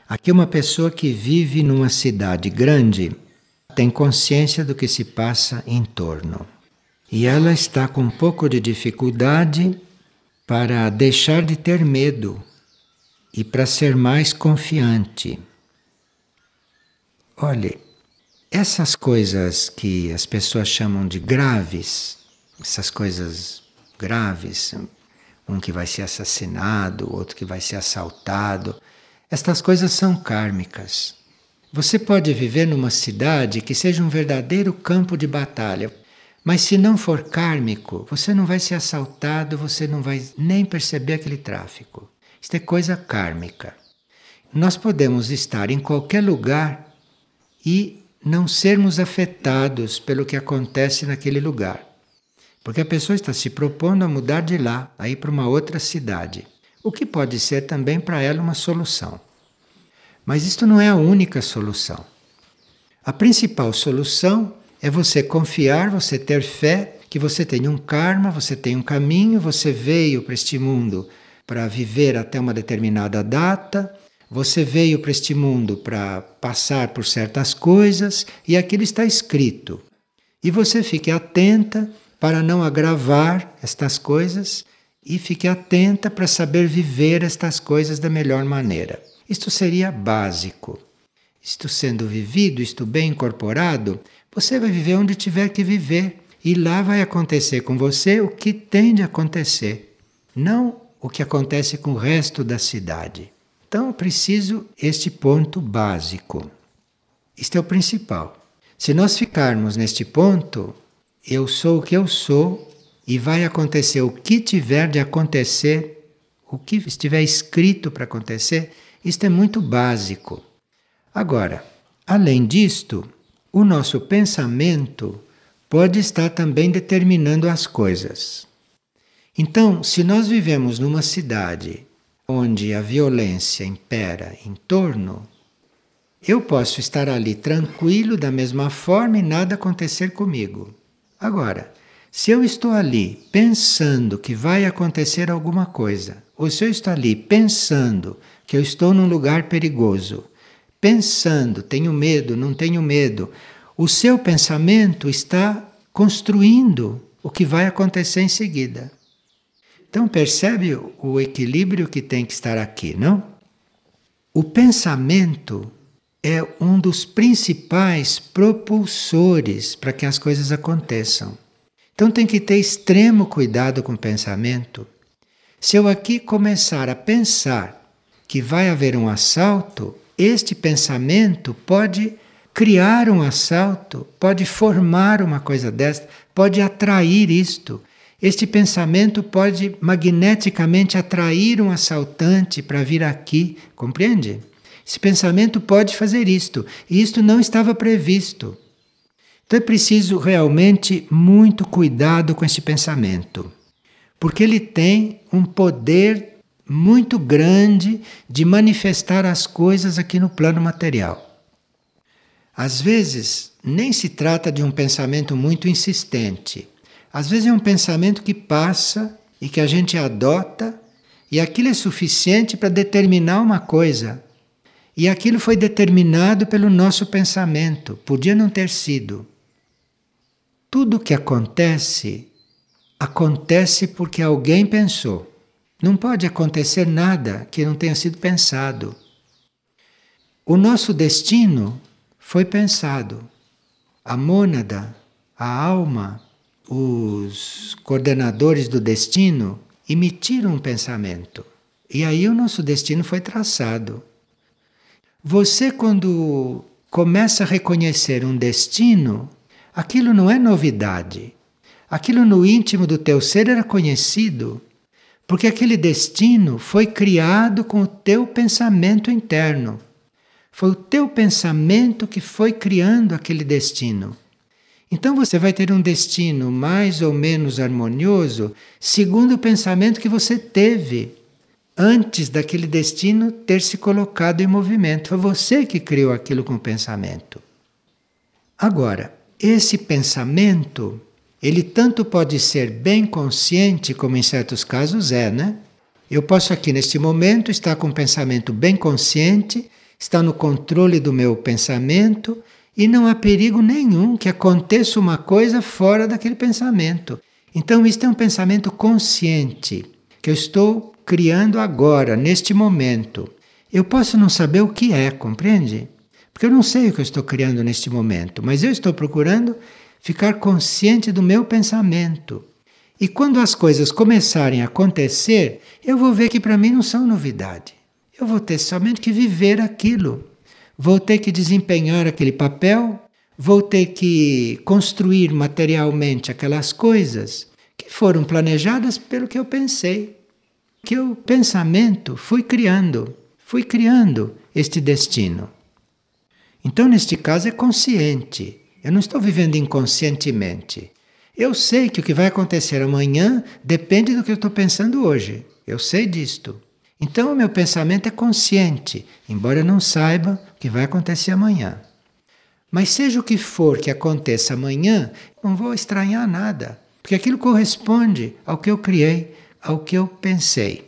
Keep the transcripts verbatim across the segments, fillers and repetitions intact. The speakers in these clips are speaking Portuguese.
Aqui uma pessoa que vive numa cidade grande tem consciência do que se passa em torno. E ela está com um pouco de dificuldade para deixar de ter medo e para ser mais confiante. Olhe, essas coisas que as pessoas chamam de graves, essas coisas graves, um que vai ser assassinado, outro que vai ser assaltado, estas coisas são kármicas. Você pode viver numa cidade que seja um verdadeiro campo de batalha, mas se não for kármico, você não vai ser assaltado, você não vai nem perceber aquele tráfico. Isto é coisa kármica. Nós podemos estar em qualquer lugar e não sermos afetados pelo que acontece naquele lugar. Porque a pessoa está se propondo a mudar de lá, a ir para uma outra cidade. O que pode ser também para ela uma solução. Mas isto não é a única solução. A principal solução é você confiar, você ter fé, que você tem um karma, você tem um caminho, você veio para este mundo para viver até uma determinada data, você veio para este mundo para passar por certas coisas e aquilo está escrito. E você fique atenta para não agravar estas coisas e fique atenta para saber viver estas coisas da melhor maneira. Isto seria básico. Isto sendo vivido, isto bem incorporado, você vai viver onde tiver que viver. E lá vai acontecer com você o que tem de acontecer, não o que acontece com o resto da cidade. Então, é preciso este ponto básico. Isto é o principal. Se nós ficarmos neste ponto, eu sou o que eu sou e vai acontecer o que tiver de acontecer, o que estiver escrito para acontecer, isto é muito básico. Agora, além disto, o nosso pensamento pode estar também determinando as coisas. Então, se nós vivemos numa cidade onde a violência impera em torno, eu posso estar ali tranquilo da mesma forma e nada acontecer comigo. Agora, se eu estou ali pensando que vai acontecer alguma coisa, ou se eu estou ali pensando que eu estou num lugar perigoso, pensando, tenho medo, não tenho medo, o seu pensamento está construindo o que vai acontecer em seguida. Então percebe o equilíbrio que tem que estar aqui, não? O pensamento é um dos principais propulsores para que as coisas aconteçam. Então tem que ter extremo cuidado com o pensamento. Se eu aqui começar a pensar que vai haver um assalto, este pensamento pode criar um assalto, pode formar uma coisa desta, pode atrair isto. Este pensamento pode magneticamente atrair um assaltante para vir aqui, compreende? Esse pensamento pode fazer isto, e isto não estava previsto. Então é preciso realmente muito cuidado com esse pensamento, porque ele tem um poder muito grande de manifestar as coisas aqui no plano material. Às vezes, nem se trata de um pensamento muito insistente. Às vezes é um pensamento que passa e que a gente adota, e aquilo é suficiente para determinar uma coisa. E aquilo foi determinado pelo nosso pensamento, podia não ter sido. Tudo o que acontece, acontece porque alguém pensou. Não pode acontecer nada que não tenha sido pensado. O nosso destino foi pensado. A mônada, a alma, os coordenadores do destino emitiram um pensamento. E aí o nosso destino foi traçado. Você, quando começa a reconhecer um destino, aquilo não é novidade. Aquilo no íntimo do teu ser era conhecido, porque aquele destino foi criado com o teu pensamento interno. Foi o teu pensamento que foi criando aquele destino. Então você vai ter um destino mais ou menos harmonioso segundo o pensamento que você teve antes daquele destino ter se colocado em movimento. Foi você que criou aquilo com o pensamento. Agora, esse pensamento, ele tanto pode ser bem consciente, como em certos casos é, né? Eu posso aqui neste momento estar com um pensamento bem consciente está no controle do meu pensamento e não há perigo nenhum que aconteça uma coisa fora daquele pensamento. Então, isto é um pensamento consciente que eu estou criando agora, neste momento. Eu posso não saber o que é, compreende? Porque eu não sei o que eu estou criando neste momento, mas eu estou procurando ficar consciente do meu pensamento. E quando as coisas começarem a acontecer, eu vou ver que para mim não são novidade. Eu vou ter somente que viver aquilo. Vou ter que desempenhar aquele papel, vou ter que construir materialmente aquelas coisas que foram planejadas pelo que eu pensei. Que o pensamento fui criando, fui criando este destino. Então, neste caso, é consciente. Eu não estou vivendo inconscientemente. Eu sei que o que vai acontecer amanhã depende do que eu estou pensando hoje. Eu sei disto. Então, o meu pensamento é consciente, embora eu não saiba o que vai acontecer amanhã. Mas seja o que for que aconteça amanhã, não vou estranhar nada, porque aquilo corresponde ao que eu criei, ao que eu pensei.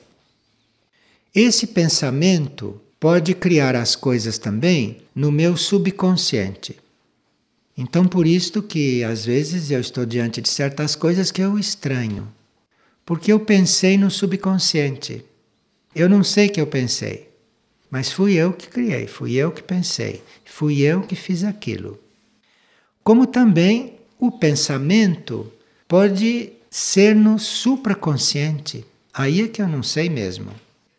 Esse pensamento pode criar as coisas também no meu subconsciente. Então, por isto que às vezes eu estou diante de certas coisas que eu estranho, porque eu pensei no subconsciente. Eu não sei que eu pensei, mas fui eu que criei, fui eu que pensei, fui eu que fiz aquilo. Como também o pensamento pode ser no supraconsciente. Aí é que eu não sei mesmo.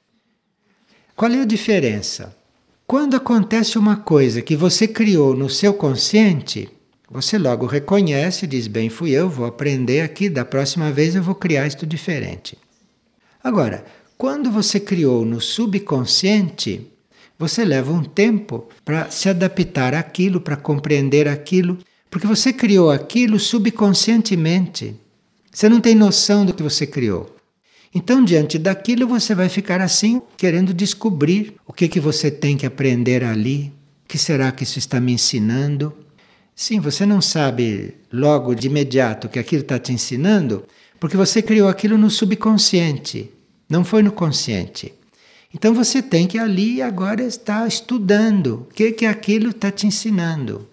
Qual é a diferença? Quando acontece uma coisa que você criou no seu consciente, você logo reconhece e diz, bem, fui eu, vou aprender aqui, da próxima vez eu vou criar isto diferente. Agora, quando você criou no subconsciente, você leva um tempo para se adaptar àquilo, para compreender aquilo, porque você criou aquilo subconscientemente. Você não tem noção do que você criou. Então, diante daquilo, você vai ficar assim, querendo descobrir o que, que você tem que aprender ali. O que será que isso está me ensinando? Sim, você não sabe logo, de imediato, o que aquilo está te ensinando, porque você criou aquilo no subconsciente, não foi no consciente. Então, você tem que ali agora estar estudando o que, que aquilo está te ensinando.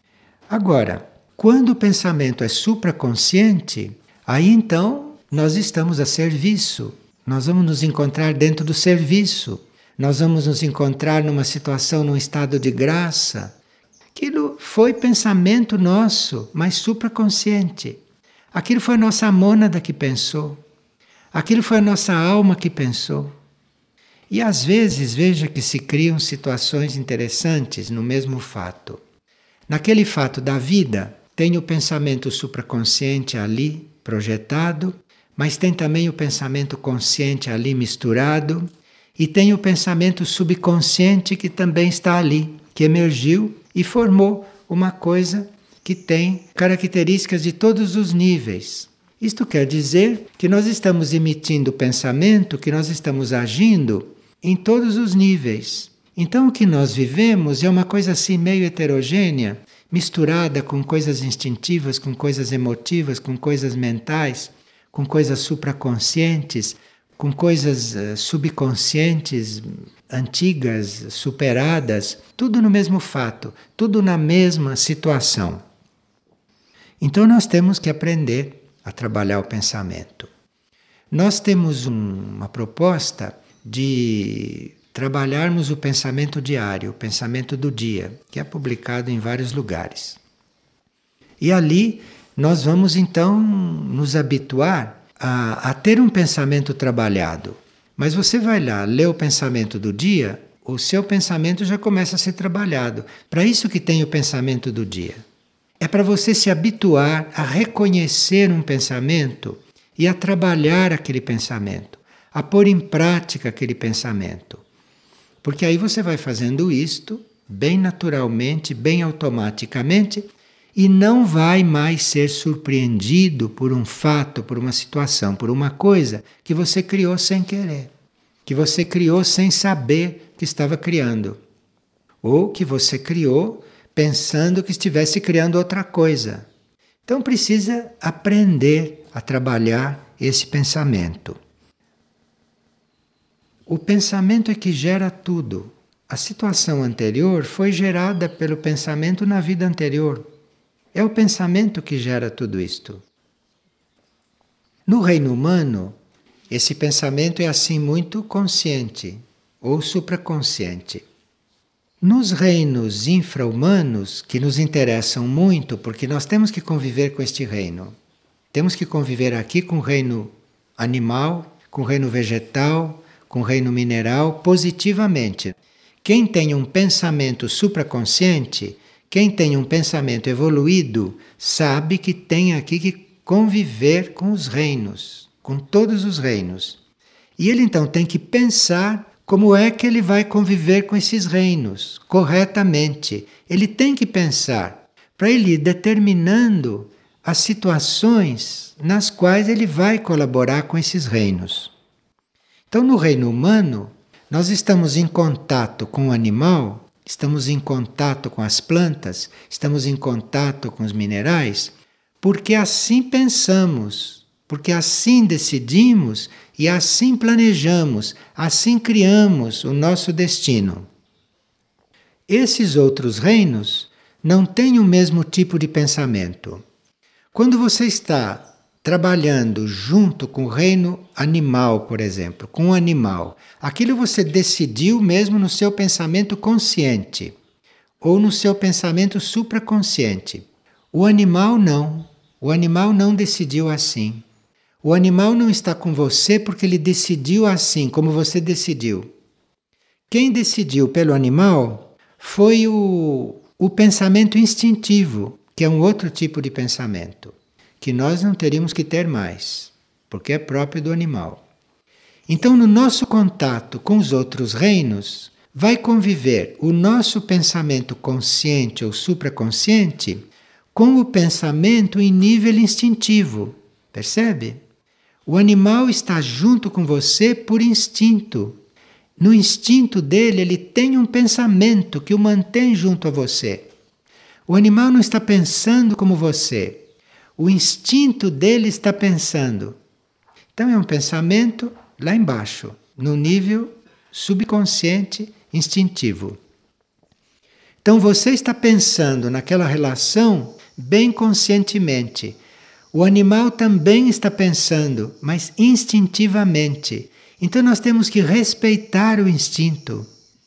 Agora, quando o pensamento é supraconsciente, aí então nós estamos a serviço, nós vamos nos encontrar dentro do serviço, nós vamos nos encontrar numa situação, num estado de graça. Aquilo foi pensamento nosso, mas supraconsciente. Aquilo foi a nossa mônada que pensou, aquilo foi a nossa alma que pensou. E às vezes, veja que se criam situações interessantes no mesmo fato. Naquele fato da vida, tem o pensamento supraconsciente ali, projetado, mas tem também o pensamento consciente ali misturado, e tem o pensamento subconsciente que também está ali, que emergiu e formou uma coisa que tem características de todos os níveis. Isto quer dizer que nós estamos emitindo pensamento, que nós estamos agindo em todos os níveis. Então o que nós vivemos é uma coisa assim meio heterogênea, misturada com coisas instintivas, com coisas emotivas, com coisas mentais, com coisas supraconscientes, com coisas uh, subconscientes, antigas, superadas, tudo no mesmo fato, tudo na mesma situação. Então nós temos que aprender a trabalhar o pensamento. Nós temos um, uma proposta de trabalharmos o pensamento diário, o pensamento do dia, que é publicado em vários lugares. E ali nós vamos então nos habituar a, a ter um pensamento trabalhado. Mas você vai lá, lê o pensamento do dia, o seu pensamento já começa a ser trabalhado. Para isso que tem o pensamento do dia. É para você se habituar a reconhecer um pensamento e a trabalhar aquele pensamento, a pôr em prática aquele pensamento. Porque aí você vai fazendo isto bem naturalmente, bem automaticamente, e não vai mais ser surpreendido por um fato, por uma situação, por uma coisa que você criou sem querer, que você criou sem saber que estava criando, ou que você criou pensando que estivesse criando outra coisa. Então precisa aprender a trabalhar esse pensamento. O pensamento é que gera tudo. A situação anterior foi gerada pelo pensamento na vida anterior. É o pensamento que gera tudo isto. No reino humano, esse pensamento é assim muito consciente ou supraconsciente. Nos reinos infra-humanos, que nos interessam muito, porque nós temos que conviver com este reino. Temos que conviver aqui com o reino animal, com o reino vegetal, com o reino mineral, positivamente. Quem tem um pensamento supraconsciente, quem tem um pensamento evoluído, sabe que tem aqui que conviver com os reinos, com todos os reinos. E ele então tem que pensar como é que ele vai conviver com esses reinos, corretamente. Ele tem que pensar, para ele ir determinando as situações nas quais ele vai colaborar com esses reinos. Então, no reino humano, nós estamos em contato com o animal, estamos em contato com as plantas, estamos em contato com os minerais, porque assim pensamos, porque assim decidimos e assim planejamos, assim criamos o nosso destino. Esses outros reinos não têm o mesmo tipo de pensamento. Quando você está trabalhando junto com o reino animal, por exemplo, com o animal, aquilo você decidiu mesmo no seu pensamento consciente ou no seu pensamento supraconsciente. O animal não. O animal não decidiu assim. O animal não está com você porque ele decidiu assim, como você decidiu. Quem decidiu pelo animal foi o, o pensamento instintivo, que é um outro tipo de pensamento, que nós não teríamos que ter mais, porque é próprio do animal. Então, no nosso contato com os outros reinos, vai conviver o nosso pensamento consciente ou supraconsciente com o pensamento em nível instintivo. Percebe? O animal está junto com você por instinto. No instinto dele, ele tem um pensamento que o mantém junto a você. O animal não está pensando como você. O instinto dele está pensando. Então é um pensamento lá embaixo, no nível subconsciente instintivo. Então você está pensando naquela relação bem conscientemente. O animal também está pensando, mas instintivamente. Então nós temos que respeitar o instinto.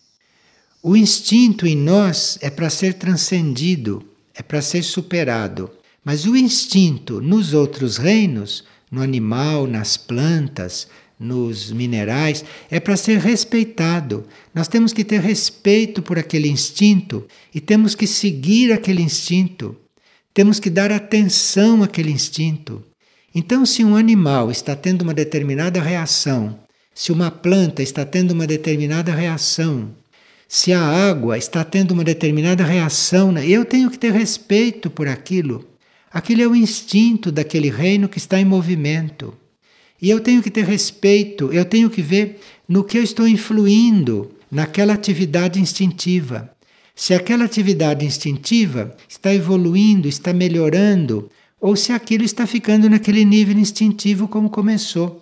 O instinto em nós é para ser transcendido, é para ser superado. Mas o instinto nos outros reinos, no animal, nas plantas, nos minerais, é para ser respeitado. Nós temos que ter respeito por aquele instinto e temos que seguir aquele instinto. Temos que dar atenção àquele instinto. Então, se um animal está tendo uma determinada reação, se uma planta está tendo uma determinada reação, se a água está tendo uma determinada reação, eu tenho que ter respeito por aquilo. Aquilo é o instinto daquele reino que está em movimento. E eu tenho que ter respeito, eu tenho que ver no que eu estou influindo naquela atividade instintiva. Se aquela atividade instintiva está evoluindo, está melhorando, ou se aquilo está ficando naquele nível instintivo como começou.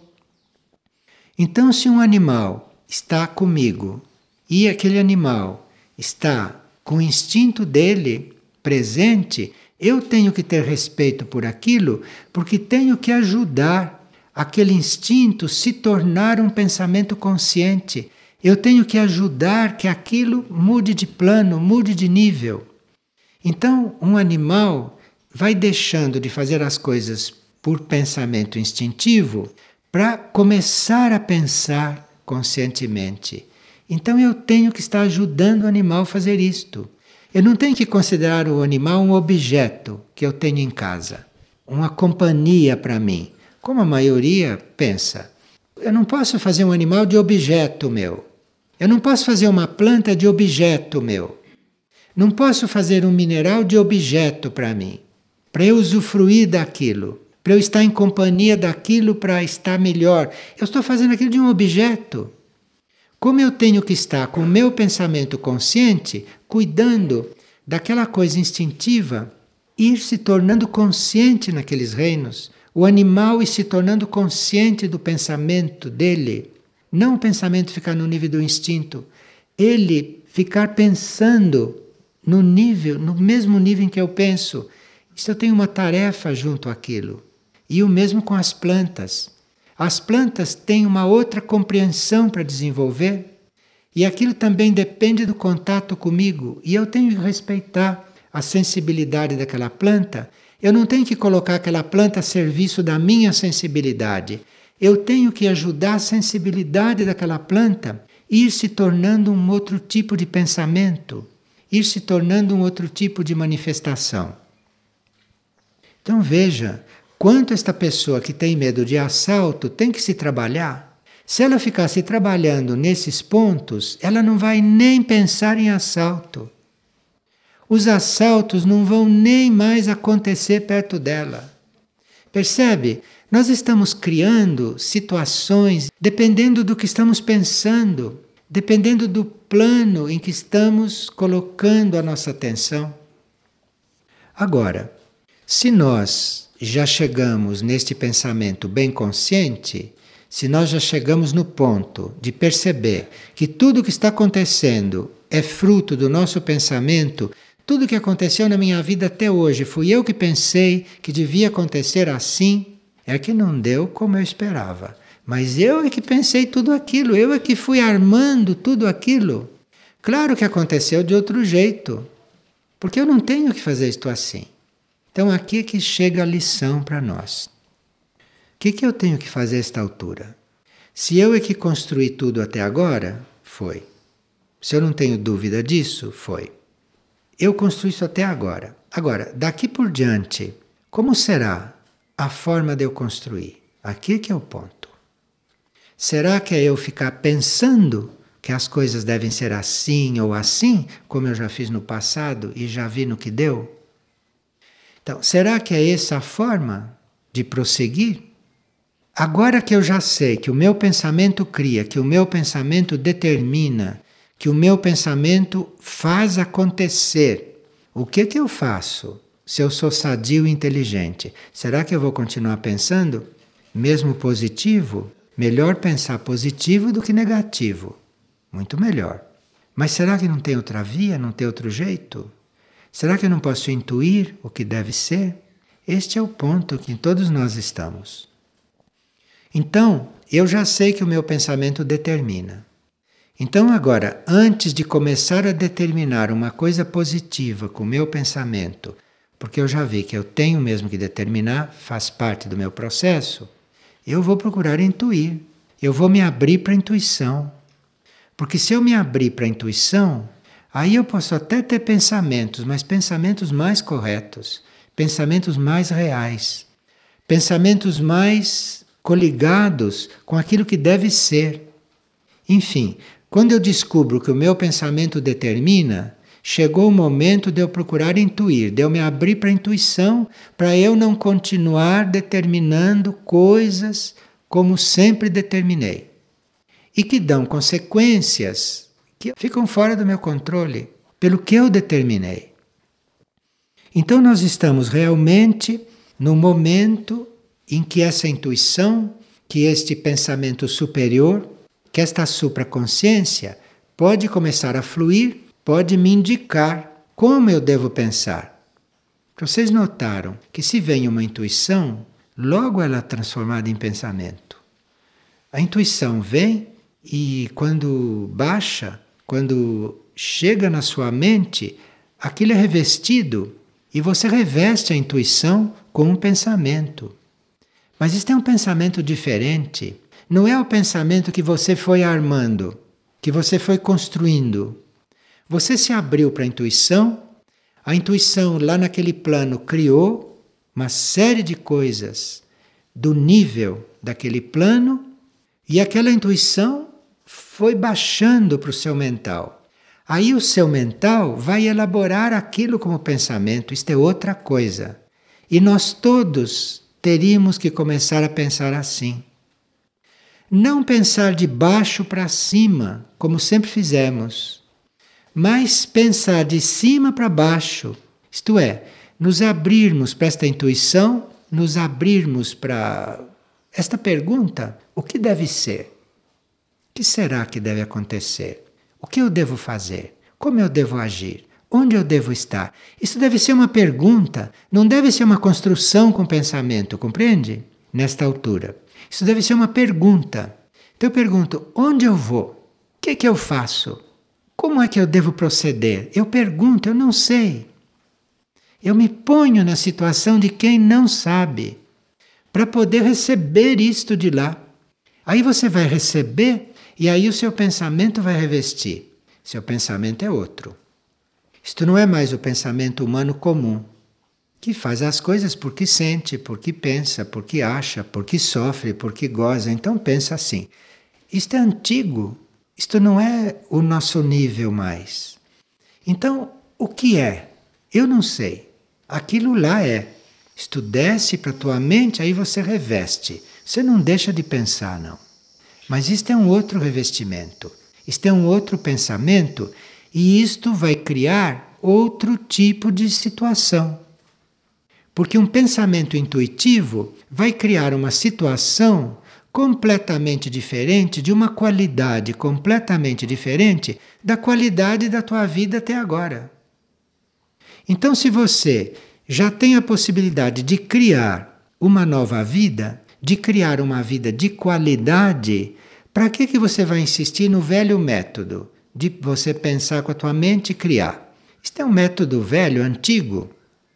Então, se um animal está comigo e aquele animal está com o instinto dele presente, eu tenho que ter respeito por aquilo, porque tenho que ajudar aquele instinto se tornar um pensamento consciente. Eu tenho que ajudar que aquilo mude de plano, mude de nível. Então, um animal vai deixando de fazer as coisas por pensamento instintivo para começar a pensar conscientemente. Então, eu tenho que estar ajudando o animal a fazer isto. Eu não tenho que considerar o animal um objeto que eu tenho em casa, uma companhia para mim, como a maioria pensa. Eu não posso fazer um animal de objeto meu. Eu não posso fazer uma planta de objeto meu. Não posso fazer um mineral de objeto para mim, para eu usufruir daquilo, para eu estar em companhia daquilo para estar melhor. Eu estou fazendo aquilo de um objeto. Como eu tenho que estar com o meu pensamento consciente, cuidando daquela coisa instintiva, ir se tornando consciente naqueles reinos, o animal ir se tornando consciente do pensamento dele, não o pensamento ficar no nível do instinto, ele ficar pensando no nível, no mesmo nível em que eu penso. Se eu tenho uma tarefa junto àquilo. E o mesmo com as plantas. As plantas têm uma outra compreensão para desenvolver. E aquilo também depende do contato comigo. E eu tenho que respeitar a sensibilidade daquela planta. Eu não tenho que colocar aquela planta a serviço da minha sensibilidade. Eu tenho que ajudar a sensibilidade daquela planta a ir se tornando um outro tipo de pensamento, ir se tornando um outro tipo de manifestação. Então veja, quanto esta pessoa que tem medo de assalto tem que se trabalhar. Se ela ficar se trabalhando nesses pontos, ela não vai nem pensar em assalto. Os assaltos não vão nem mais acontecer perto dela. Percebe? Nós estamos criando situações dependendo do que estamos pensando, dependendo do plano em que estamos colocando a nossa atenção. Agora, se nós já chegamos neste pensamento bem consciente, se nós já chegamos no ponto de perceber que tudo o que está acontecendo é fruto do nosso pensamento, tudo o que aconteceu na minha vida até hoje, fui eu que pensei que devia acontecer assim, é que não deu como eu esperava. Mas eu é que pensei tudo aquilo, eu é que fui armando tudo aquilo. Claro que aconteceu de outro jeito, porque eu não tenho que fazer isto assim. Então aqui é que chega a lição para nós. O que, que eu tenho que fazer a esta altura? Se eu é que construí tudo até agora, foi. Se eu não tenho dúvida disso, foi. Eu construí isso até agora. Agora, daqui por diante, como será a forma de eu construir? Aqui é que é o ponto. Será que é eu ficar pensando que as coisas devem ser assim ou assim, como eu já fiz no passado e já vi no que deu? Então, será que é essa a forma de prosseguir? Agora que eu já sei que o meu pensamento cria, que o meu pensamento determina, que o meu pensamento faz acontecer, o que que eu faço se eu sou sadio e inteligente? Será que eu vou continuar pensando? Mesmo positivo? Melhor pensar positivo do que negativo. Muito melhor. Mas será que não tem outra via, não tem outro jeito? Será que eu não posso intuir o que deve ser? Este é o ponto que todos nós estamos. Então, eu já sei que o meu pensamento determina. Então agora, antes de começar a determinar uma coisa positiva com o meu pensamento, porque eu já vi que eu tenho mesmo que determinar, faz parte do meu processo, eu vou procurar intuir. Eu vou me abrir para a intuição. Porque se eu me abrir para a intuição, aí eu posso até ter pensamentos, mas pensamentos mais corretos, pensamentos mais reais, pensamentos mais coligados com aquilo que deve ser. Enfim, quando eu descubro que o meu pensamento determina, chegou o momento de eu procurar intuir, de eu me abrir para a intuição, para eu não continuar determinando coisas como sempre determinei. E que dão consequências que ficam fora do meu controle, pelo que eu determinei. Então nós estamos realmente no momento em que essa intuição, que este pensamento superior, que esta supraconsciência pode começar a fluir, pode me indicar como eu devo pensar. Vocês notaram que se vem uma intuição, logo ela é transformada em pensamento. A intuição vem e quando baixa, quando chega na sua mente, aquilo é revestido e você reveste a intuição com um pensamento. Mas isso é um pensamento diferente. Não é o pensamento que você foi armando, que você foi construindo. Você se abriu para a intuição, a intuição lá naquele plano criou uma série de coisas do nível daquele plano e aquela intuição foi baixando para o seu mental. Aí o seu mental vai elaborar aquilo como pensamento, isto é outra coisa. E nós todos teríamos que começar a pensar assim. Não pensar de baixo para cima, como sempre fizemos, mas pensar de cima para baixo, isto é, nos abrirmos para esta intuição, nos abrirmos para esta pergunta, o que deve ser? O que será que deve acontecer? O que eu devo fazer? Como eu devo agir? Onde eu devo estar? Isso deve ser uma pergunta, não deve ser uma construção com pensamento, compreende? Nesta altura. Isso deve ser uma pergunta. Então eu pergunto, onde eu vou? O que é que eu faço? Como é que eu devo proceder? Eu pergunto, eu não sei. Eu me ponho na situação de quem não sabe, para poder receber isto de lá. Aí você vai receber e aí o seu pensamento vai revestir. Seu pensamento é outro. Isto não é mais o pensamento humano comum, que faz as coisas porque sente, porque pensa, porque acha, porque sofre, porque goza. Então pensa assim. Isto é antigo. Isto não é o nosso nível mais. Então, o que é? Eu não sei. Aquilo lá é. Isto desce para a tua mente, aí você reveste. Você não deixa de pensar, não. Mas isto é um outro revestimento. Isto é um outro pensamento e isto vai criar outro tipo de situação. Porque um pensamento intuitivo vai criar uma situação completamente diferente, de uma qualidade completamente diferente da qualidade da tua vida até agora. Então, se você já tem a possibilidade de criar uma nova vida, de criar uma vida de qualidade, para que que você vai insistir no velho método de você pensar com a tua mente e criar? Isto é um método velho, antigo.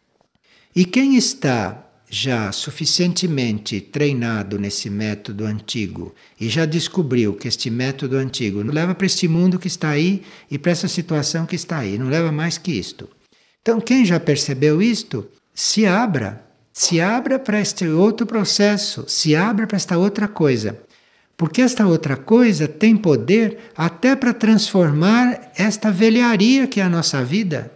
E quem está já suficientemente treinado nesse método antigo e já descobriu que este método antigo não leva para este mundo que está aí e para essa situação que está aí, não leva mais que isto. Então, quem já percebeu isto, se abra, se abra para este outro processo, se abra para esta outra coisa. Porque esta outra coisa tem poder até para transformar esta velharia que é a nossa vida.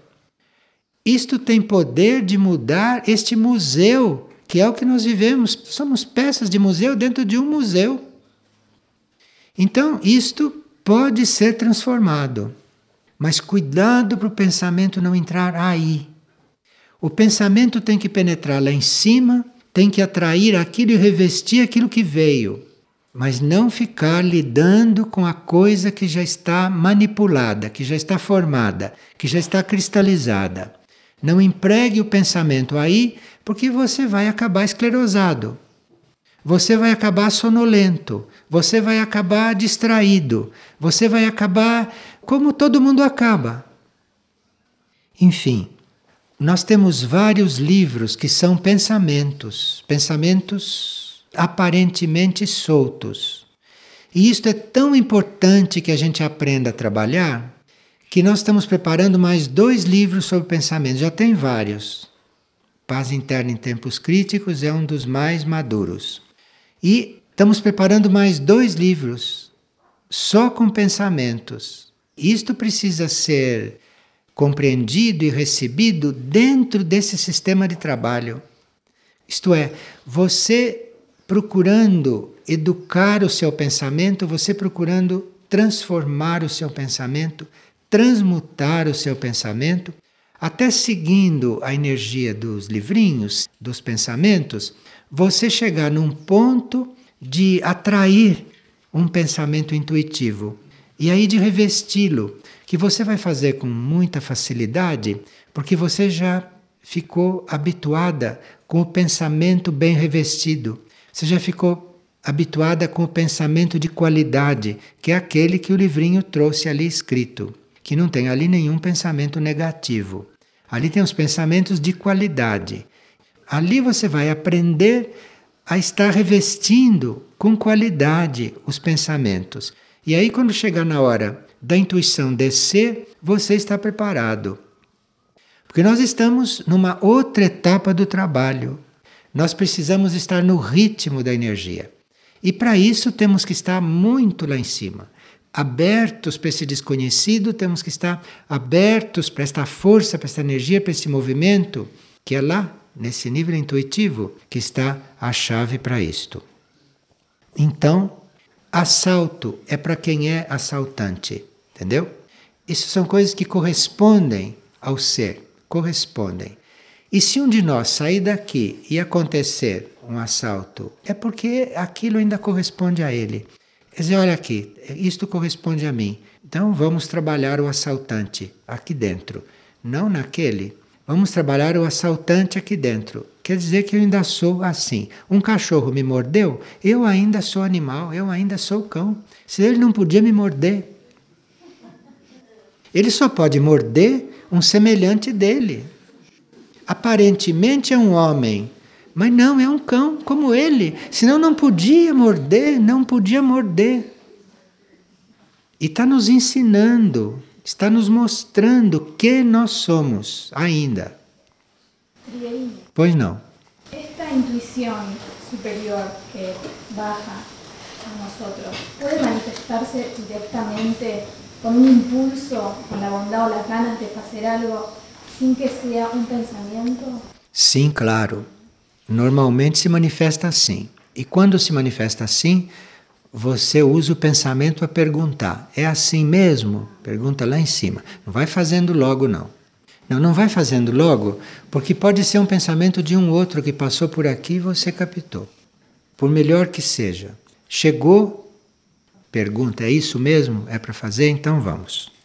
Isto tem poder de mudar este museu, que é o que nós vivemos. Somos peças de museu dentro de um museu. Então, isto pode ser transformado. Mas cuidado para o pensamento não entrar aí. O pensamento tem que penetrar lá em cima, tem que atrair aquilo e revestir aquilo que veio. Mas não ficar lidando com a coisa que já está manipulada, que já está formada, que já está cristalizada. Não empregue o pensamento aí, porque você vai acabar esclerosado. Você vai acabar sonolento. Você vai acabar distraído. Você vai acabar como todo mundo acaba. Enfim, nós temos vários livros que são pensamentos. Pensamentos aparentemente soltos. E isto é tão importante que a gente aprenda a trabalhar, que nós estamos preparando mais dois livros sobre pensamento. Já tem vários. Paz Interna em Tempos Críticos é um dos mais maduros. E estamos preparando mais dois livros, só com pensamentos. Isto precisa ser compreendido e recebido dentro desse sistema de trabalho. Isto é, você procurando educar o seu pensamento, você procurando transformar o seu pensamento, transmutar o seu pensamento, até seguindo a energia dos livrinhos, dos pensamentos, você chegar num ponto de atrair um pensamento intuitivo e aí de revesti-lo, que você vai fazer com muita facilidade, porque você já ficou habituada com o pensamento bem revestido. Você já ficou habituada com o pensamento de qualidade, que é aquele que o livrinho trouxe ali escrito, que não tem ali nenhum pensamento negativo. Ali tem os pensamentos de qualidade. Ali você vai aprender a estar revestindo com qualidade os pensamentos. E aí, quando chegar na hora da intuição descer, você está preparado. Porque nós estamos numa outra etapa do trabalho. Nós precisamos estar no ritmo da energia. E para isso temos que estar muito lá em cima. Abertos para esse desconhecido, temos que estar abertos para esta força, para esta energia, para esse movimento, que é lá, nesse nível intuitivo, que está a chave para isto. Então, assalto é para quem é assaltante, entendeu? Isso são coisas que correspondem ao ser, correspondem. E se um de nós sair daqui e acontecer um assalto, é porque aquilo ainda corresponde a ele. Quer dizer, olha aqui, isto corresponde a mim. Então vamos trabalhar o assaltante aqui dentro, não naquele. Vamos trabalhar o assaltante aqui dentro. Quer dizer que eu ainda sou assim. Um cachorro me mordeu, eu ainda sou animal, eu ainda sou cão. Se ele não podia me morder. Ele só pode morder um semelhante dele. Aparentemente é um homem, mas não, é um cão como ele. Senão não podia morder, não podia morder. E está nos ensinando, está nos mostrando que nós somos ainda. Trigueirinho. Pois não. Esta intuición superior que baja a nosotros, ¿puede manifestarse directamente con un impulso, con la bondad o las ganas de hacer algo sin que sea un pensamiento? Sim, claro. Normalmente se manifesta assim. E quando se manifesta assim, você usa o pensamento a perguntar. É assim mesmo? Pergunta lá em cima. Não vai fazendo logo, não. Não, não vai fazendo logo, porque pode ser um pensamento de um outro que passou por aqui e você captou. Por melhor que seja. Chegou, pergunta, é isso mesmo? É para fazer? Então vamos.